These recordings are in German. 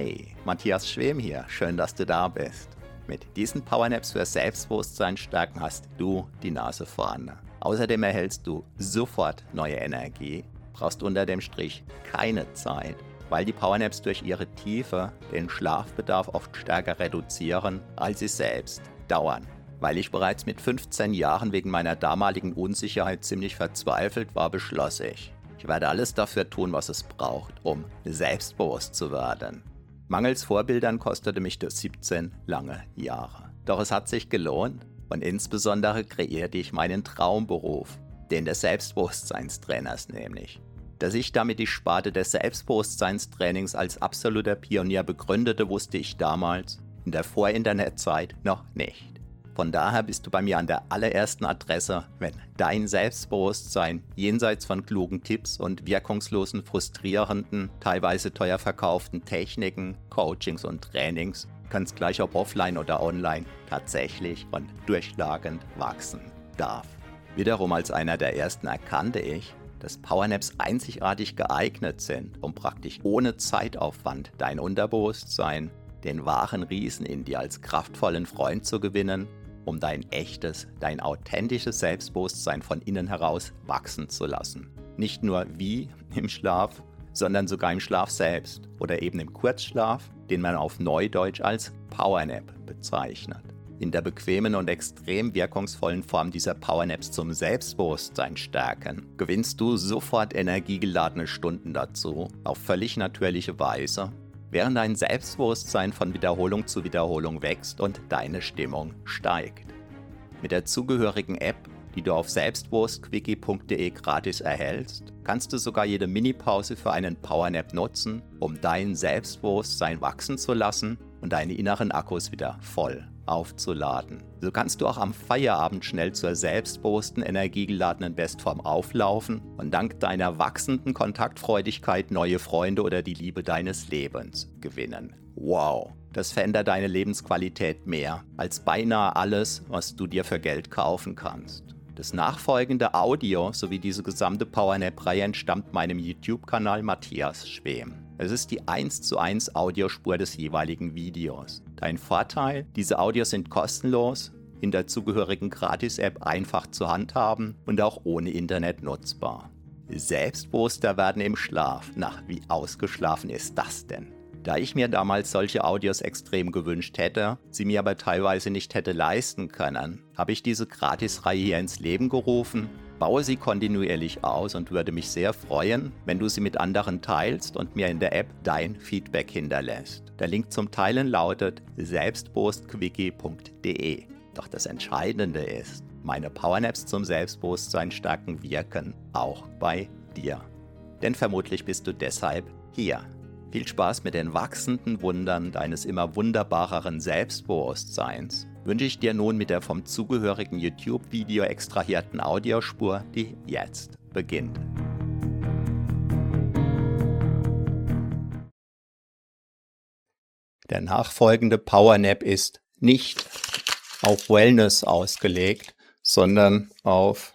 Hey, Matthias Schwem hier, schön, dass du da bist. Mit diesen Powernaps für Selbstbewusstsein stärken hast du die Nase vorne. Außerdem erhältst du sofort neue Energie, brauchst unter dem Strich keine Zeit, weil die Powernaps durch ihre Tiefe den Schlafbedarf oft stärker reduzieren, als sie selbst dauern. Weil ich bereits mit 15 Jahren wegen meiner damaligen Unsicherheit ziemlich verzweifelt war, beschloss ich werde alles dafür tun, was es braucht, um selbstbewusst zu werden. Mangels Vorbildern kostete mich das 17 lange Jahre. Doch es hat sich gelohnt und insbesondere kreierte ich meinen Traumberuf, den des Selbstbewusstseinstrainers nämlich. Dass ich damit die Sparte des Selbstbewusstseinstrainings als absoluter Pionier begründete, wusste ich damals in der Vor-Internet-Zeit noch nicht. Von daher bist du bei mir an der allerersten Adresse, wenn dein Selbstbewusstsein jenseits von klugen Tipps und wirkungslosen, frustrierenden, teilweise teuer verkauften Techniken, Coachings und Trainings, ganz gleich ob offline oder online, tatsächlich und durchschlagend wachsen darf. Wiederum als einer der ersten erkannte ich, dass Powernaps einzigartig geeignet sind, um praktisch ohne Zeitaufwand dein Unterbewusstsein, den wahren Riesen in dir als kraftvollen Freund zu gewinnen, um dein echtes, dein authentisches Selbstbewusstsein von innen heraus wachsen zu lassen. Nicht nur wie im Schlaf, sondern sogar im Schlaf selbst oder eben im Kurzschlaf, den man auf Neudeutsch als Powernap bezeichnet. In der bequemen und extrem wirkungsvollen Form dieser Powernaps zum Selbstbewusstsein stärken, gewinnst du sofort energiegeladene Stunden dazu, auf völlig natürliche Weise, während dein Selbstbewusstsein von Wiederholung zu Wiederholung wächst und deine Stimmung steigt. Mit der zugehörigen App, die du auf selbstbewusstquickie.de gratis erhältst, kannst du sogar jede Minipause für einen Powernap nutzen, um dein Selbstbewusstsein wachsen zu lassen und deine inneren Akkus wieder voll aufzuladen. So kannst du auch am Feierabend schnell zur selbstbewussten, energiegeladenen Bestform auflaufen und dank deiner wachsenden Kontaktfreudigkeit neue Freunde oder die Liebe deines Lebens gewinnen. Wow, das verändert deine Lebensqualität mehr als beinahe alles, was du dir für Geld kaufen kannst. Das nachfolgende Audio sowie diese gesamte Powernap-Reihe entstammt meinem YouTube-Kanal Matthias Schwem. Es ist die 1:1 Audiospur des jeweiligen Videos. Dein Vorteil, diese Audios sind kostenlos, in der zugehörigen Gratis-App einfach zu handhaben und auch ohne Internet nutzbar. Selbstbewusster werden im Schlaf. Na, wie ausgeschlafen ist das denn? Da ich mir damals solche Audios extrem gewünscht hätte, sie mir aber teilweise nicht hätte leisten können, habe ich diese Gratisreihe hier ins Leben gerufen, baue sie kontinuierlich aus und würde mich sehr freuen, wenn du sie mit anderen teilst und mir in der App dein Feedback hinterlässt. Der Link zum Teilen lautet selbstbewusstquickie.de. Doch das Entscheidende ist, meine Powernaps zum Selbstbewusstsein stärken wirken auch bei dir. Denn vermutlich bist du deshalb hier. Viel Spaß mit den wachsenden Wundern deines immer wunderbareren Selbstbewusstseins wünsche ich dir nun mit der vom zugehörigen YouTube-Video extrahierten Audiospur, die jetzt beginnt. Der nachfolgende Powernap ist nicht auf Wellness ausgelegt, sondern auf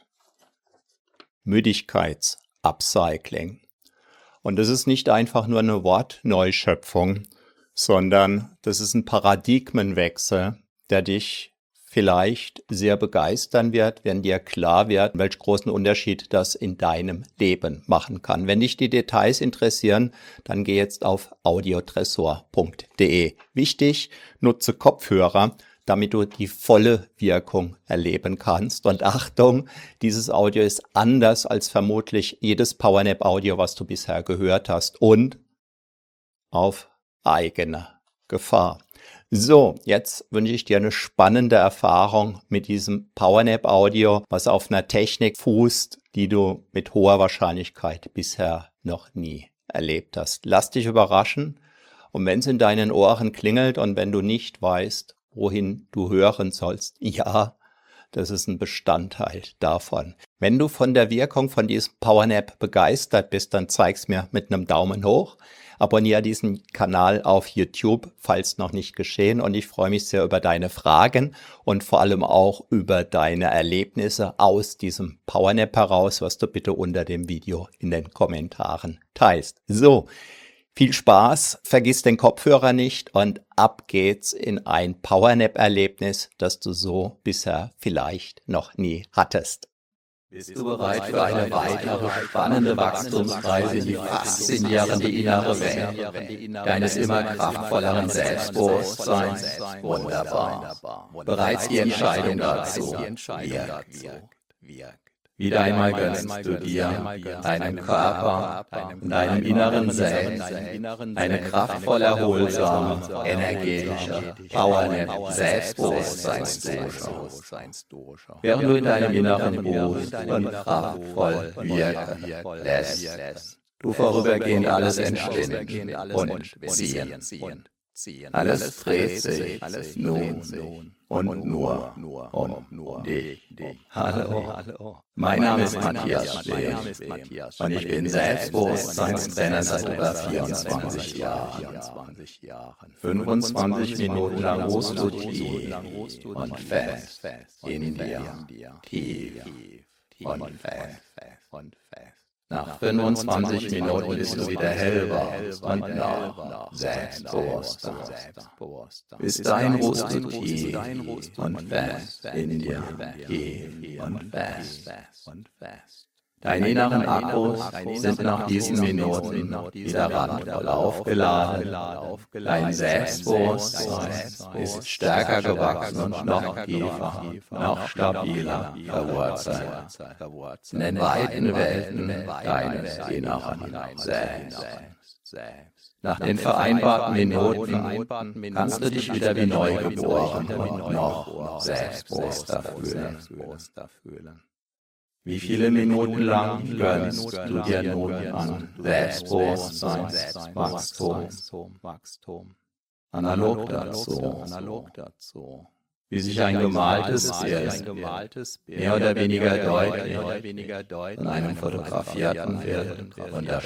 Müdigkeitsupcycling. Und das ist nicht einfach nur eine Wortneuschöpfung, sondern das ist ein Paradigmenwechsel, der dich vielleicht sehr begeistern wird, wenn dir klar wird, welch großen Unterschied das in deinem Leben machen kann. Wenn dich die Details interessieren, dann geh jetzt auf audiotresor.de. Wichtig, nutze Kopfhörer, damit du die volle Wirkung erleben kannst. Und Achtung, dieses Audio ist anders als vermutlich jedes Powernap-Audio, was du bisher gehört hast, und auf eigene Gefahr. So, jetzt wünsche ich dir eine spannende Erfahrung mit diesem Powernap-Audio, was auf einer Technik fußt, die du mit hoher Wahrscheinlichkeit bisher noch nie erlebt hast. Lass dich überraschen, und wenn es in deinen Ohren klingelt und wenn du nicht weißt, wohin du hören sollst, ja, das ist ein Bestandteil davon. Wenn du von der Wirkung von diesem Powernap begeistert bist, dann zeig's mir mit einem Daumen hoch. Abonniere diesen Kanal auf YouTube, falls noch nicht geschehen, und ich freue mich sehr über deine Fragen und vor allem auch über deine Erlebnisse aus diesem Powernap heraus, was du bitte unter dem Video in den Kommentaren teilst. So, Viel Spaß, vergiss den Kopfhörer nicht und ab geht's in ein Powernap-Erlebnis, das du so bisher vielleicht noch nie hattest. Bist du bereit für eine weitere spannende Wachstumsreise in die faszinierende innere Welt deines immer kraftvolleren Selbstbewusstseins? Wunderbar. Bereits die Entscheidung dazu wirkt. Wieder einmal gönnst du dir, deinem Körper und deinem inneren Selbst eine kraftvoll erholsame, energetische, Powernap Selbstbewusstseinsdusche. Während du in deinem Inneren ruhst und kraftvoll wirken lässt, du vorübergehend alles entschwinden und ziehen. Alles dreht sich nun und nur um dich. Hallo, mein Name ist Matthias Steh und ich bin Selbstbewusstseinstrainer seit über 24 Jahren. 25 Minuten lang ruhst du tief und fest in dir. Tief und fest. Nach 25 Minuten bist du wieder hellwach und noch selbstbewusster. Bis dahin ruhst du tief und fest in dir. Tief und fest. Deine inneren Akkus sind nach diesen Minuten wieder randvoll aufgeladen. Dein Selbstbewusstsein ist stärker gewachsen und noch tiefer, noch stabiler verwurzelt in den weiten Welten deines inneren Selbst. Nach den vereinbarten Minuten kannst du dich wieder wie neu geboren und noch selbstbewusster fühlen. Wie viele Minuten lang gönnst du dir nun an Selbstbewusstseinswachstum? Analog dazu, wie sich ein gemaltes Bild mehr oder weniger deutlich von einem fotografierten Bild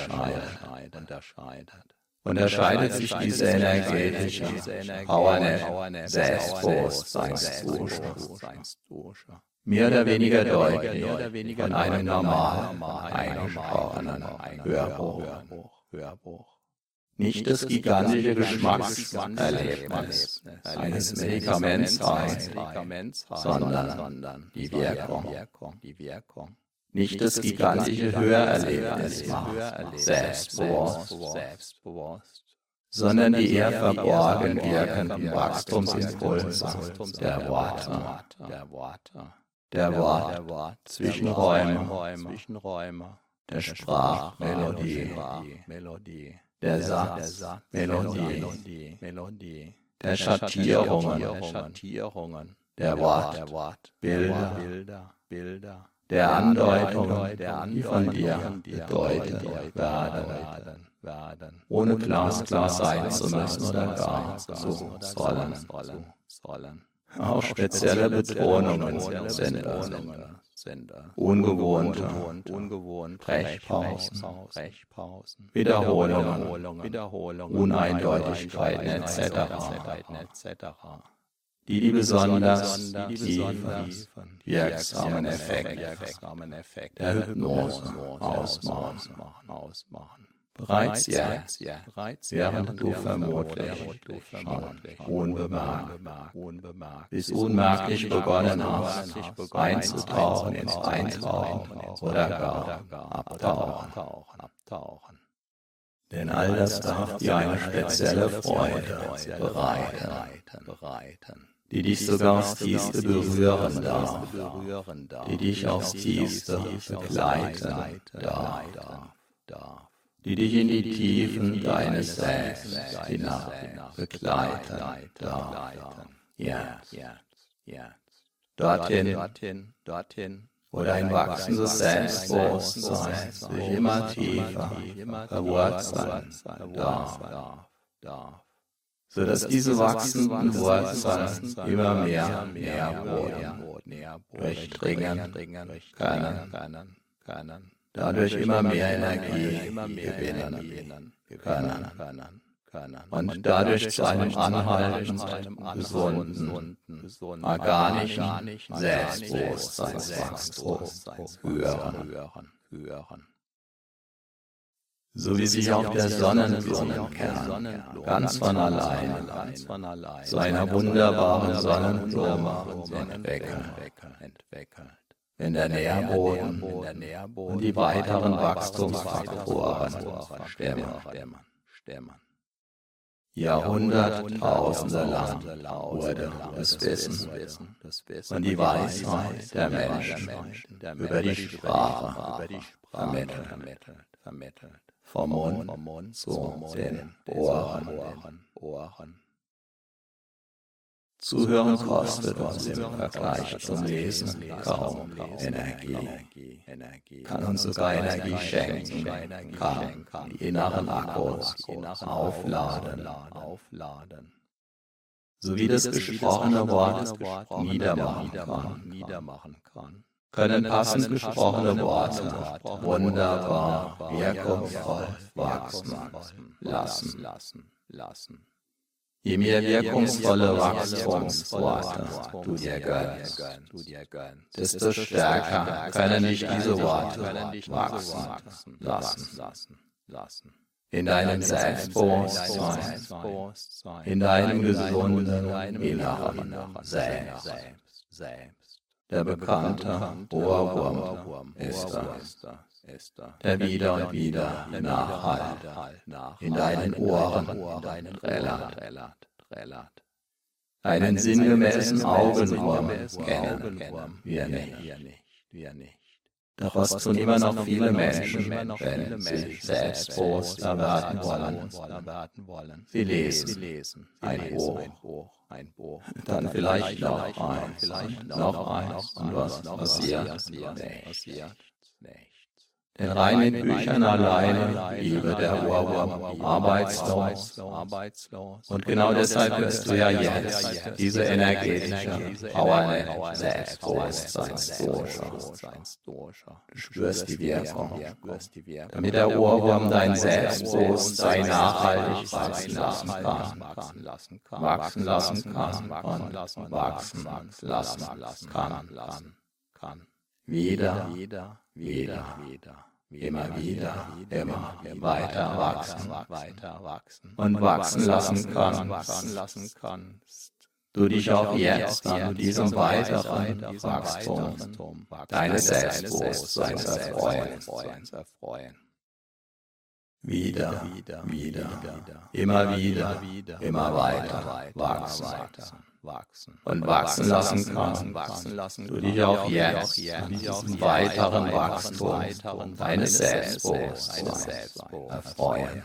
unterscheidet sich diese energetische Powernap Selbstbewusstseinsdusche mehr oder weniger deutlich von einem normal eingesprochenen Hörbuch. Nicht das gigantische Geschmackserlebnis eines Medikaments heißt, sondern die Wirkung. Nicht das gigantische Hörerlebnis macht selbstbewusst, sondern die eher verborgen wirkenden Wachstumsimpulse der Worte, Zwischenräume, der Sprachmelodie, der Satzmelodie, der Schattierungen, der Wortbilder, der Andeutungen, die von dir gedeutet werden, ohne glasklar sein zu müssen oder gar zu sollen. Auch spezielle Betonungen sind ungewohnte Sprechpausen, Wiederholungen, Uneindeutigkeiten etc., die besonders tiefen, wirksamen Effekte der Hypnose ausmachen. Bereits jetzt, während du vermutlich schon unbemerkt bis unmerklich begonnen hast, einzutauchen ins Eintauchen oder gar abtauchen. Denn all das darf dir eine spezielle Freude bereiten, die dich sogar aufs Tiefste berühren darf, die dich aufs Tiefste begleiten darf, die dich in die Tiefen deines Selbst hinab begleiten darf. Jetzt. Dorthin, wo dein wachsendes Selbstbewusstsein sich immer tiefer verwurzeln darf, sodass diese wachsenden Wurzeln immer mehr durchdringen können, dadurch immer mehr Energie gewinnen können und dadurch zu einem anhaltenden, gesunden, organischen Selbstbewusstseinswachstum führen. so wie sich auch der Sonnenblumenkern ganz von alleine zu einer wunderbaren Sonnenblume entwickelt, wenn der Nährboden und die weiteren Wachstumsfaktoren stimmen. Jahrhunderttausende lang wurde das Wissen und die Weisheit der Menschen über die Sprache vermittelt, vom Mund zu den Ohren. Zuhören kostet uns im Vergleich zum Lesen kaum Energie, kann uns sogar Energie schenken, kann die inneren Akkus aufladen, sowie das gesprochene Wort niedermachen kann. Können passend gesprochene Worte wunderbar wirkungsvoll wachsen lassen. Je mehr wirkungsvolle Wachstumsworte du dir gönnst, desto stärker können dich diese Worte wachsen lassen. In deinem Selbstbewusstsein, in deinem gesunden inneren Selbst. Der bekannte Ohrwurm ist der wieder und wieder nachhallt, in deinen Ohren trällert. Einen sinngemäßen Augenwurm kennen wir nicht. Doch was tun immer noch viele Menschen, wenn sie selbstbewusster werden wollen? Sie lesen ein Buch, dann vielleicht noch eins, und was passiert? Denn rein mit Büchern alleine bliebe der Ohrwurm arbeitslos. Und genau deshalb wirst du ja jetzt diese energetische Powernap Selbstbewusstseinsdosha. Du spürst die Wirkung, damit der Ohrwurm dein Selbstbewusstsein nachhaltig wachsen lassen kann. Wieder, immer weiter wachsen und wachsen lassen kannst. Du dich auch jetzt an diesem weiteren Wachstum deines Selbstbewusstseins erfreuen. Wieder, immer weiter wachsen und wachsen lassen kannst. Du dich auch jetzt an diesem weiteren Wachstum deines Selbstbewusstseins erfreuen.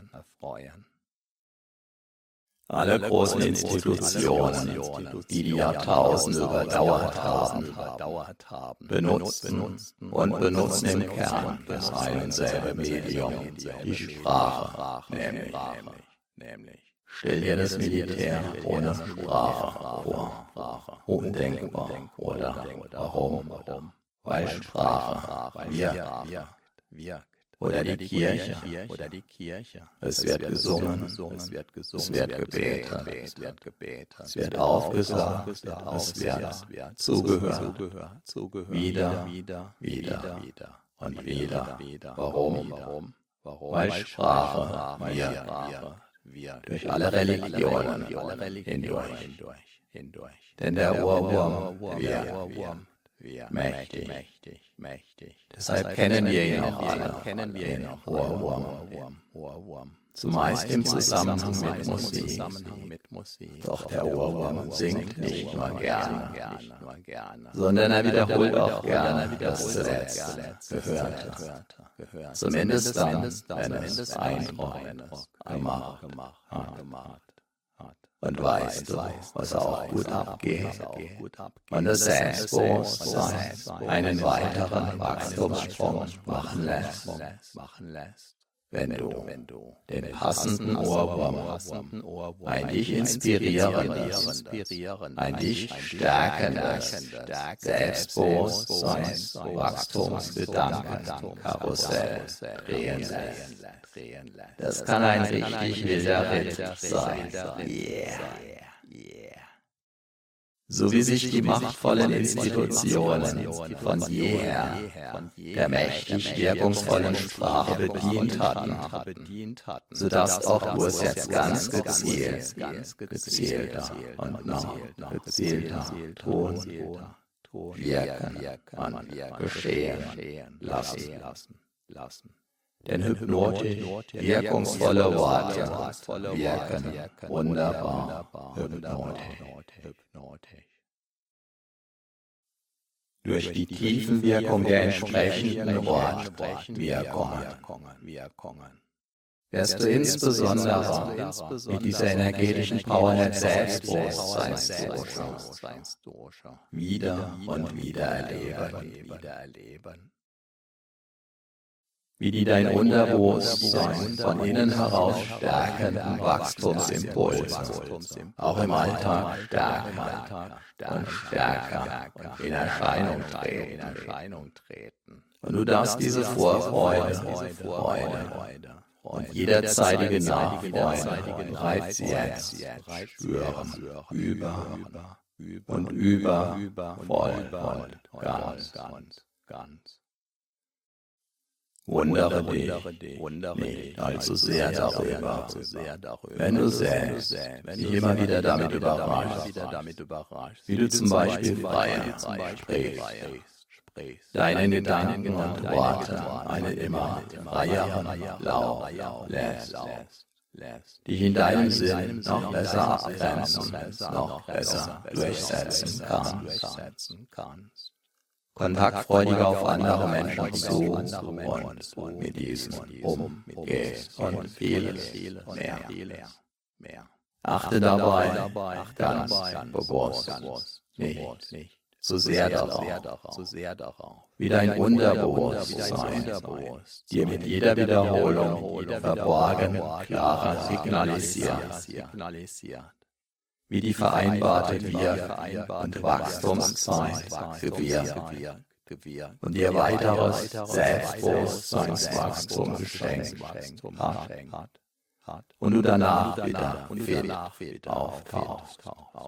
Alle großen Institutionen, die die Jahrtausende überdauert haben, benutzen im Kern das ein und selbe Medium, die Sprache, nämlich. Stell dir das Militär ohne Sprache vor, undenkbar, oder warum? Weil Sprache wirkt. Oder die Kirche. Es wird gesungen, es wird gebetet, es wird aufgesagt, es wird zugehört. Wieder und wieder. Warum? Weil Sprache wirkt. Durch alle Religionen hindurch. Denn der Ohrwurm wirkt. Mächtig. Deshalb kennen wir ihn auch alle, den Ohrwurm. Zumeist im Zusammenhang mit Musik. Doch der Ohrwurm singt nicht nur gerne, sondern er wiederholt auch gerne das zuletzt Gehörte. Zumindest dann, wenn es Eindruck gemacht hat. Und weißt du, was auch gut abgeht? Und das Selbstbewusstsein einen weiteren Wachstumssprung machen lässt. Wenn du den passenden Ohrwurm hast, ein dich inspirierendes, ein dich stärkendes Selbstbewusstseins, Wachstumsgedankenkarussell drehen lässt. Das kann ein richtig wilder Ritt sein. Yeah. so wie sich die machtvollen Institutionen von jeher der mächtig wirkungsvollen Sprache bedient hatten, so darfst auch du es jetzt ganz gezielter und noch gezielter tun, wirken und geschehen lassen. Denn hypnotisch wirkungsvolle Worte wirken wunderbar hypnotisch. Durch die Tiefenwirkung der entsprechenden Wortwirkungen wirst du insbesondere mit dieser energetischen Power des Selbstbewusstseinsdosha wieder und wieder erleben, wie die dein Unterbewusstsein von innen heraus stärkenden Wachstumsimpulse auch im Alltag stärker und stärker in Erscheinung treten. Und du darfst diese Vorfreude und jederzeitige Nachfreude bereits jetzt spüren, voll und ganz. Wundere dich nicht allzu sehr darüber, wenn du selbst dich immer wieder damit überraschst, wie du zum Beispiel freier sprichst, deinen Gedanken und Worten einen immer freieren Lauf lässt, dich in deinem Sinn noch besser abgrenzen, noch besser durchsetzen kannst. Kontaktfreudiger auf andere Menschen zu und mit diesen umgehst und vieles mehr. Achte dabei ganz bewusst nicht zu sehr darauf, wie dein Unterbewusstsein dir mit jeder Wiederholung verborgen klarer signalisiert, wie die vereinbarte Wirk- und Wachstumszeit gewirkt und dir weiteres Selbstbewusstseinswachstum geschenkt hat und du danach wieder fit auftauchst.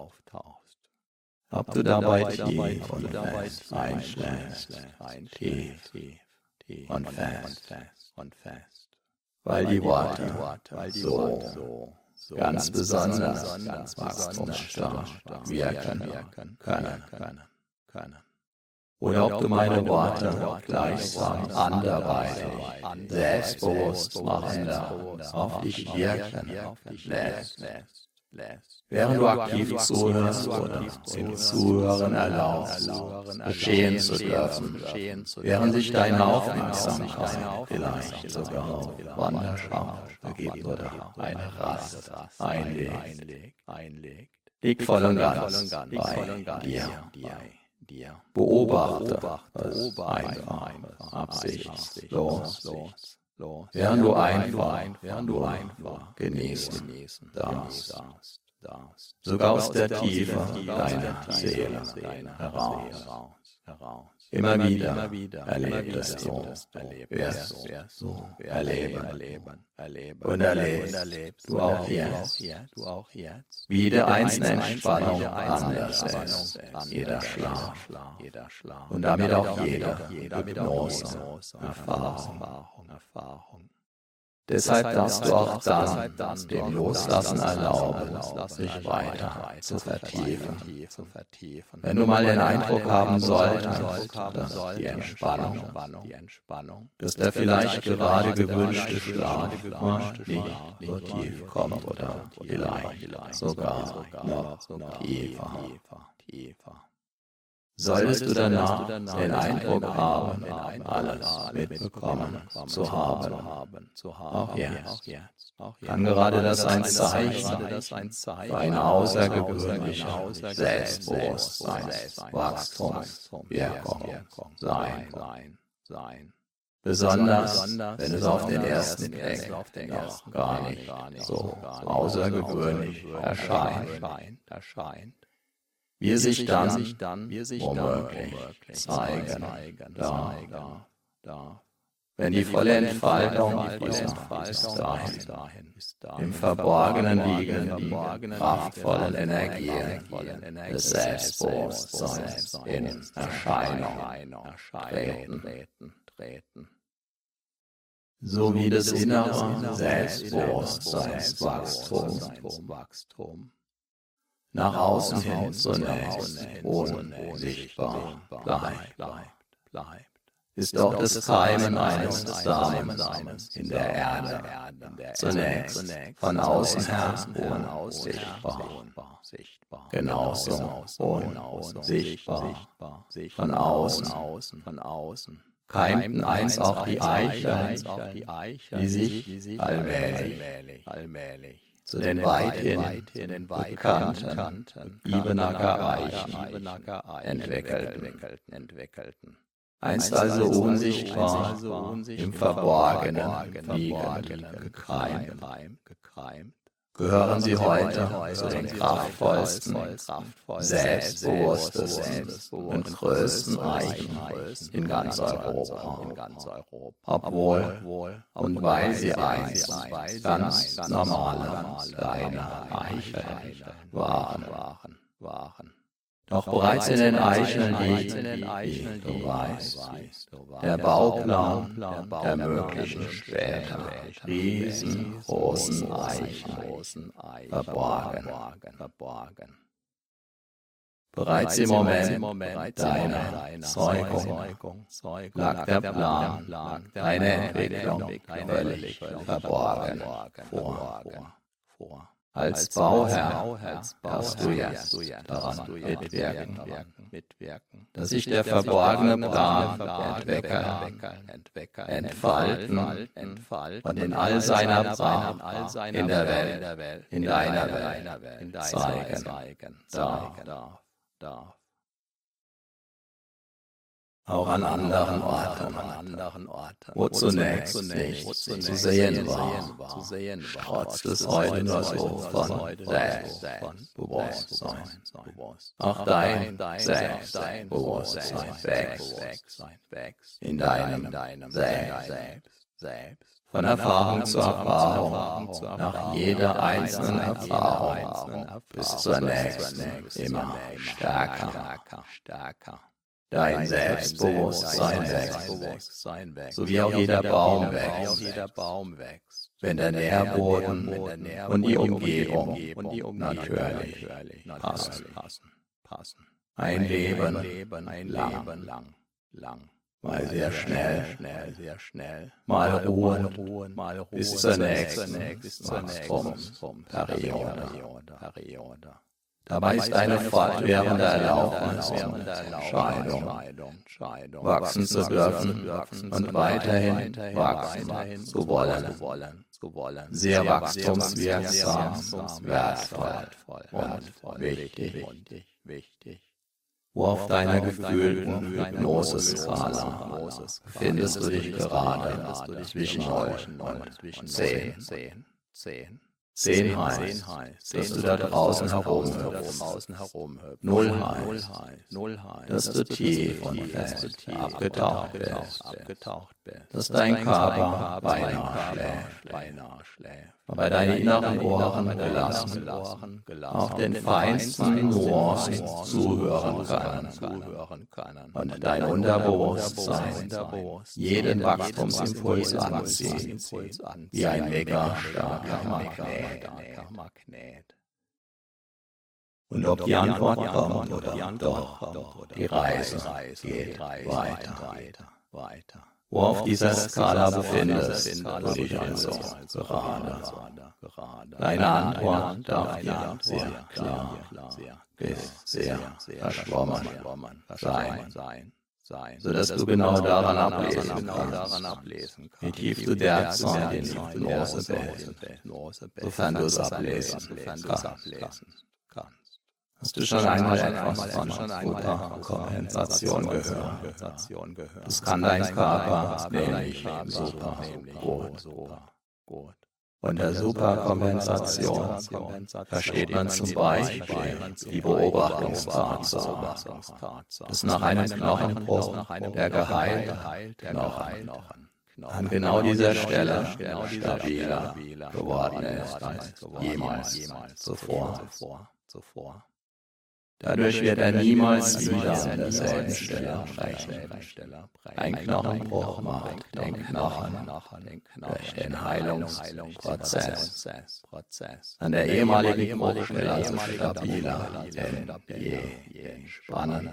Ob du dabei tief und fest einschläfst, tief und fest, weil die Worte so ganz besonders wachstumsstark wirken können. Oder ob du meine Worte gleichsam anderweitig, selbstbewusst machender auf dich wirken lässt, während du aktiv zuhörst oder zum Zuhören erlaubst, geschehen zu dürfen, während sich deine Aufmerksamkeit vielleicht sogar auf Wanderschaft begibt oder eine Rast einlegt. Lieg voll und ganz bei dir. Beobachte es einfach absichtslos, während du einfach genießen darfst. Sogar aus der Tiefe deiner Seele heraus. Immer wieder erlebst du, wirst du erleben und erlebst du auch jetzt, wie jede einzelne Entspannung anders ist, jeder Schlaf und damit auch jede Hypnose-Erfahrung. Deshalb darfst du auch dann dem Loslassen erlauben, sich weiter zu vertiefen. Wenn du mal den Eindruck haben solltest, dass die Entspannung, dass der vielleicht gerade gewünschte Schlaf nicht so tief kommt oder vielleicht sogar noch tiefer. Solltest du danach den Eindruck haben, alles mitbekommen zu haben, auch jetzt, kann gerade das ein Zeichen für eine außergewöhnliche Selbstbewusstseinswachstumswirkung sein. Besonders, wenn es auf den ersten Blick noch gar nicht so außergewöhnlich erscheint. Wie sich dann womöglich zeigen darf, wenn die volle Entfaltung bis dahin im Verborgenen liegen, kraftvollen Energien des Selbstbewusstseins in Erscheinung treten. So wie das innere Selbstbewusstseinswachstum nach außen hin zunächst unsichtbar bleibt, ist auch das Keimen eines Samens in der Erde zunächst von außen her unsichtbar, genauso unsichtbar von außen. Keimten einst auch die Eicheln, die sich allmählich zu den weithin bekannten Ibenacker Eichen entwickelten. Einst also unsichtbar, im Verborgenen liegend, gekreimt, gehören sie heute zu den kraftvollsten, selbstbewusstesten und größten Eichen in ganz Europa. Obwohl und weil sie einst ganz normale kleine Eicheln waren. Doch bereits in den Eicheln liegt, wie du weißt, der Bauplan der möglichen später riesengroßen Eichen verborgen. Bereits im Moment deiner Zeugung lag der Plan, deine Entwicklung völlig verborgen vor. Als Bauherr darfst du jetzt daran mitwirken, dass sich der verborgene Plan entfalten und in all seiner Pracht in der Welt, in deiner Welt zeigen darf. Auch an anderen Orten, wo zunächst nichts zu sehen war, strotzt es heute nur so von Selbstbewusstsein. Auch dein Selbstbewusstsein wächst in deinem Selbst. Von Erfahrung zu Erfahrung, nach jeder einzelnen Erfahrung bis zur nächsten immer stärker. Dein Selbstbewusstsein wächst, so wie auch jeder Baum wächst, wenn der Nährboden und die Umgebung natürlich passen. Ein Leben lang, mal sehr schnell, mal ruhen, bis zur nächsten Wachstumsperiode. Dabei ist eine fortwährende Erlaubnis und Entscheidung, wachsen zu dürfen und weiterhin wachsen zu wollen. Sehr wachstumswirksam, wertvoll und wichtig. Wo auf deiner gefühlten Hypnose-Skala befindest du dich gerade zwischen 0 und 10. 10 heißt, dass du da draußen herumhüpfst. 0 heißt, dass du tief und fest abgetaucht bist, dass dein Körper beinahe schläft, aber deine inneren Ohren gelassen auch den feinsten Nuancen zuhören können und dein Unterbewusstsein jeden Wachstumsimpuls anzieht, wie ein mega starker Magnet. Und ob die Antwort kommt oder doch, die Reise geht weiter. Wo auf dieser Skala befindest du dich also gerade. Deine Antwort darf dir sehr klar bis sehr verschwommen sein, sodass du genau daran ablesen kannst, wie tief du derzeit in Hypnose bist, sofern du es ablesen kannst. Hast du schon einmal etwas von Superkompensation gehört? Das kann dein Körper nämlich super gut. Unter Superkompensation versteht man zum Beispiel die Beobachtungstatsache, dass nach einem Knochenbruch der geheilte Knochen an genau dieser Stelle stabiler geworden ist als jemals zuvor. Dadurch wird er niemals wieder an derselben Stelle brechen. Ein Knochenbruch macht den Knochen durch den Heilungsprozess an der ehemaligen Bruchstelle also stabiler denn je. Spannend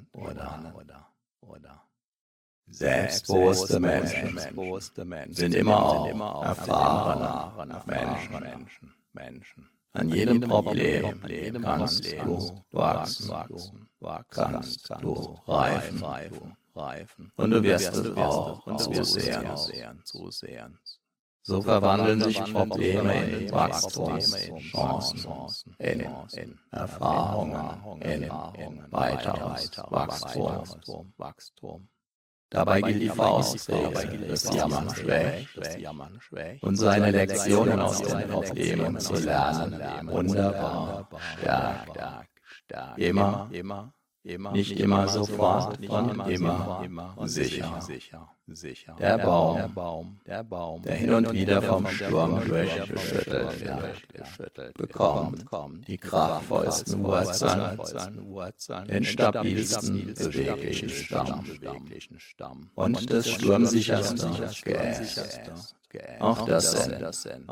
oder selbstbewusste Menschen sind immer auch erfahrene Menschen. An jedem Problem kannst du wachsen, kannst du reifen. Und du wirst es auch zusehen. So verwandeln sich Probleme in Wachstumschancen, in Erfahrungen, in weiteres Wachstum. Dabei gilt die Faustregel, das Jammern schwächt und seine Lektionen aus den Problemen zu lernen, wunderbar stärkt. Immer, nicht immer sofort und immer sicher. Der Baum, der hin und wieder vom Sturm durchgeschüttelt wird, bekommt die kraftvollsten Wurzeln, den stabilsten, beweglichen Stamm und das sturmsicherste Geäst. Auch das sind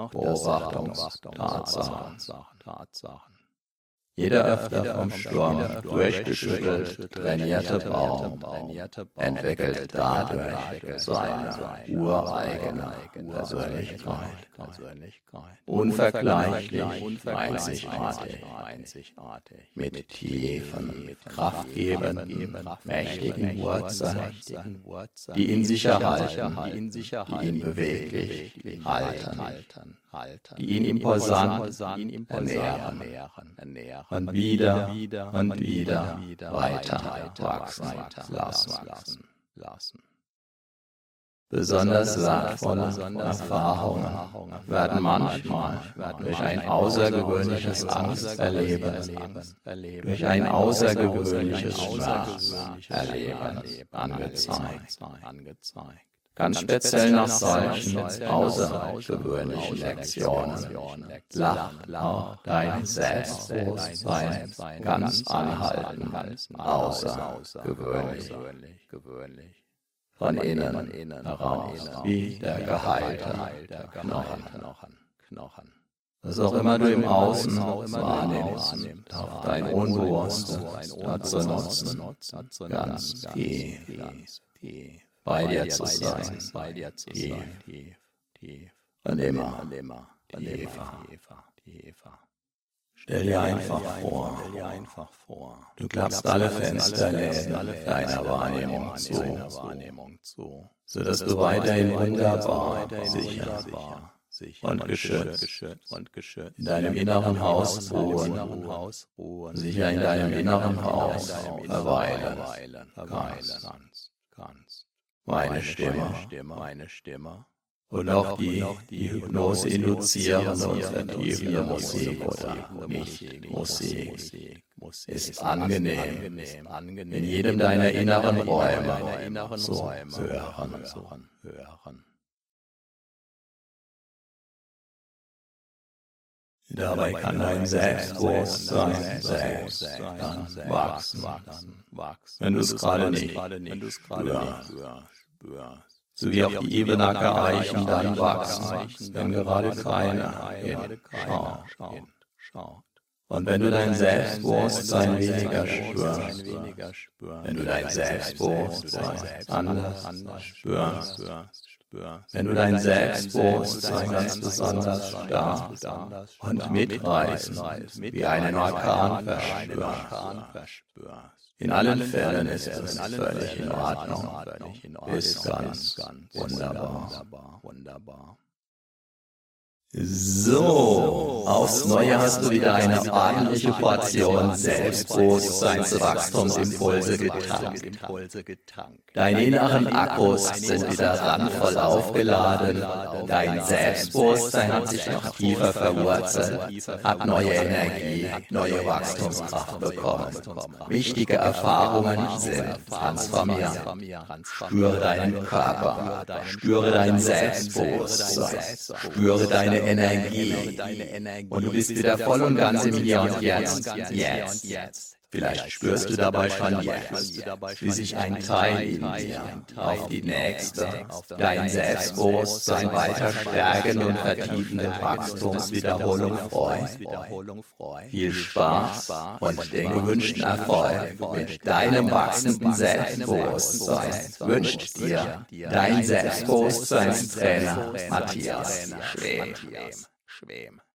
Beobachtungstatsachen. Jeder öfter vom Sturm durchgeschüttelt trainierte Baum entwickelt dadurch seine ureigene Persönlichkeit. Unvergleichlich, einzigartig, mit tiefen, kraftgebenden, mächtigen Wurzeln, die ihn sicher halten, die ihn beweglich halten, die ihn imposant ernähren und wieder weiter wachsen lassen. Besonders wertvolle Erfahrungen werden manchmal durch ein außergewöhnliches Angsterleben, durch ein außergewöhnliches Schmerzerleben angezeigt. Ganz speziell nach solchen außergewöhnlichen Lektionen lacht auch dein Selbstbewusstsein ganz anhaltend außergewöhnlich. Von innen heraus, wie der geheilte Knochen. Was auch immer du im Außen wahrnimmst, darf dein Unbewusstes dazu nutzen, ganz tief bei dir zu sein, tief und immer tiefer. Stell dir einfach vor, du klappst alle Fensterläden deiner Wahrnehmung zu, sodass du weiterhin wunderbar, sicher und geschützt in deinem inneren Haus ruhen, sicher in deinem inneren Haus verweilen kannst. Meine Stimme und auch die Hypnose induzierende und vertiefende Musik oder Nicht-Musik ist angenehm, in jedem deiner inneren Räume zu hören. Dabei kann dein Selbstbewusstsein selbst dann wachsen, wenn du es gerade nicht spürst. So wie auch die Ebenacker Eichen dann wachsen, wenn gerade keiner hinschaut. Und wenn du dein Selbstbewusstsein weniger spürst, wenn du dein Selbstbewusstsein anders spürst, wenn du dein Selbstbewusstsein ganz besonders stark und mitreißend wie einen Orkan verspürst. In allen Fällen ist es völlig in Ordnung, ist ganz wunderbar. So. Aufs Neue hast du wieder eine ordentliche Portion Selbstbewusstseinswachstumsimpulse getankt. Deine inneren Akkus sind wieder randvoll aufgeladen. Dein Selbstbewusstsein hat sich noch tiefer verwurzelt, hat neue Energie, neue Wachstumskraft bekommen. Wichtige Erfahrungen sind transformierend. Spüre deinen Körper, spüre dein Selbstbewusstsein, spüre deine Energie. Und du bist wieder voll und ganz im Hier und Jetzt. Vielleicht spürst du dabei schon jetzt, wie sich ein Teil in dir auf die nächste, dein Selbstbewusstsein weiter stärkende und vertiefende Wachstumswiederholung freut. Viel Spaß und den gewünschten Erfolg mit deinem wachsenden Selbstbewusstsein wünscht dir dein Selbstbewusstseinstrainer Matthias Schwem.